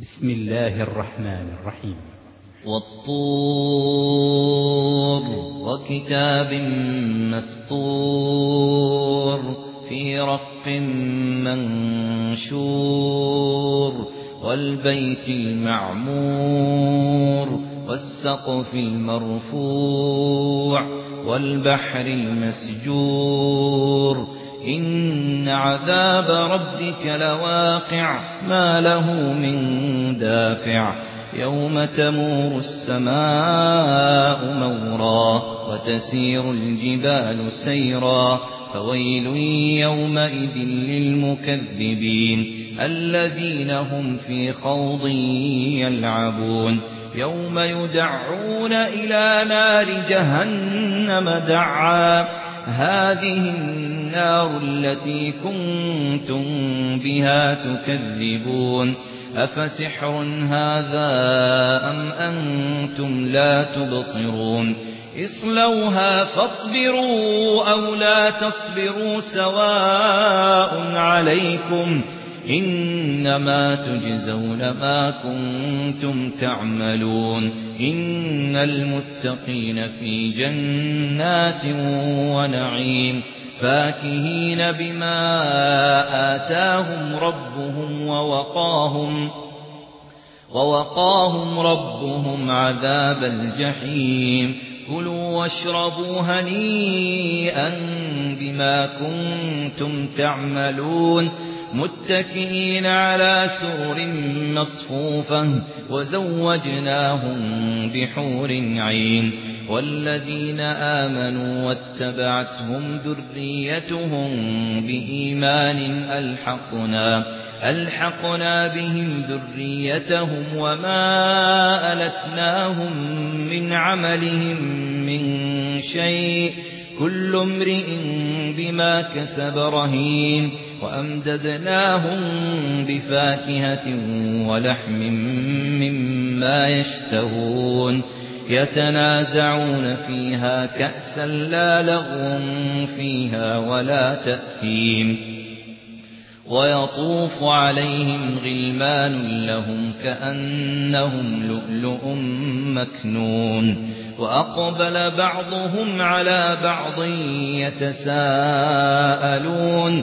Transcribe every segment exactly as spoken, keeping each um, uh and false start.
بسم الله الرحمن الرحيم. والطور وكتاب مسطور في رق منشور والبيت المعمور والسقف المرفوع والبحر المسجور إن عذاب ربك لواقع ما له من دافع يوم تمور السماء مورا وتسير الجبال سيرا فويل يومئذ للمكذبين الذين هم في خوض يلعبون يوم يدعون إلى نار جهنم دعا هذه النار التي كنتم بها تكذبون أفسحر هذا أم أنتم لا تبصرون اصلوها فاصبروا أو لا تصبروا سواء عليكم إنما تجزون ما كنتم تعملون إن المتقين في جنات ونعيم فاكهين بما آتاهم ربهم ووقاهم ووقاهم ربهم عذاب الجحيم كلوا واشربوا هنيئا بما كنتم تعملون متكئين على سرر مصفوفة وزوجناهم بحور عين والذين آمنوا واتبعتهم ذريتهم بإيمان ألحقنا ألحقنا بهم ذريتهم وما ألتناهم من عملهم من شيء كل امرئ بما كسب رهين وأمددناهم بفاكهة ولحم مما يشتهون يتنازعون فيها كأسا لا لغو فيها ولا تأثيم ويطوف عليهم غلمان لهم كأنهم لؤلؤ مكنون وأقبل بعضهم على بعض يتساءلون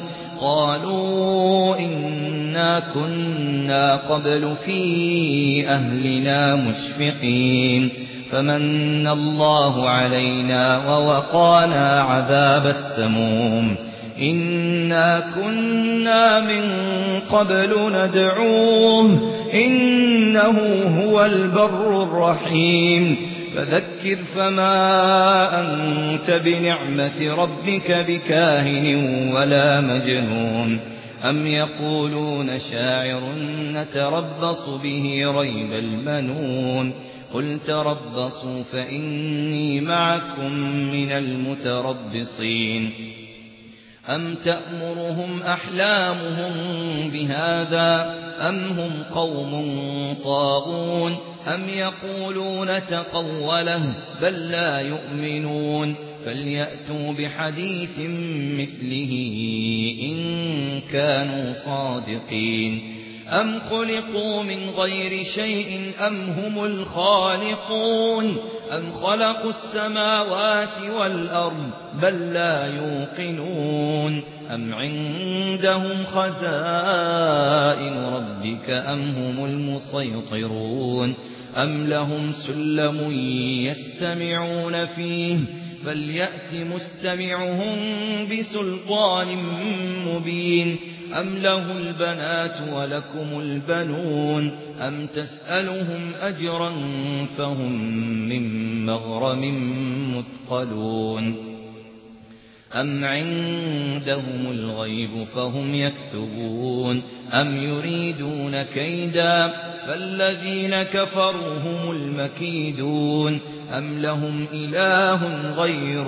قالوا إنا كنا قبل في أهلنا مشفقين فمن الله علينا ووقانا عذاب السموم إنا كنا من قبل ندعوه إنه هو البر الرحيم فذكر فما أنت بنعمة ربك بكاهن ولا مجنون أم يقولون شاعر نتربص به ريب المنون قل تربصوا فإني معكم من المتربصين أم تأمرهم أحلامهم بهذا أم هم قوم طاغون أم يقولون تقوله بل لا يؤمنون فليأتوا بحديث مثله إن كانوا صادقين أم خلقوا من غير شيء أم هم الخالقون أم خلقوا السماوات والأرض بل لا يوقنون أم عندهم خزائن ربك أم هم المسيطرون أم لهم سلم يستمعون فيه فليأت مستمعهم بسلطان مبين أم له البنات ولكم البنون أم تسألهم أجرا فهم من مغرم مثقلون أم عندهم الغيب فهم يكتبون أم يريدون كيدا فالذين كفروا هم المكيدون أم لهم إله غير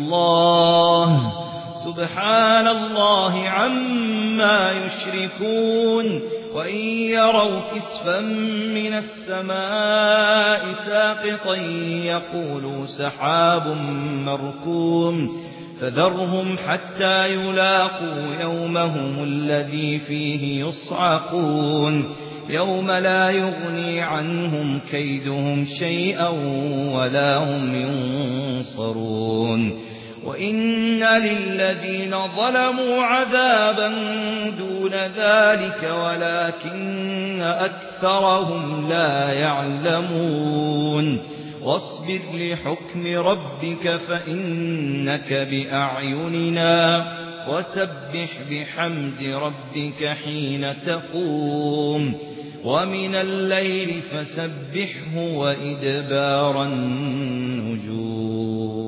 الله سبحان الله عما يشركون وإن يروا كسفا من السماء ساقطا يقولوا سحاب مركوم فذرهم حتى يلاقوا يومهم الذي فيه يصعقون يوم لا يغني عنهم كيدهم شيئا ولا هم ينصرون وإن للذين ظلموا عذابا دون ذلك ولكن أكثرهم لا يعلمون واصبر لحكم ربك فإنك بأعيننا وسبح بحمد ربك حين تقوم ومن الليل فسبحه وإدبار النجوم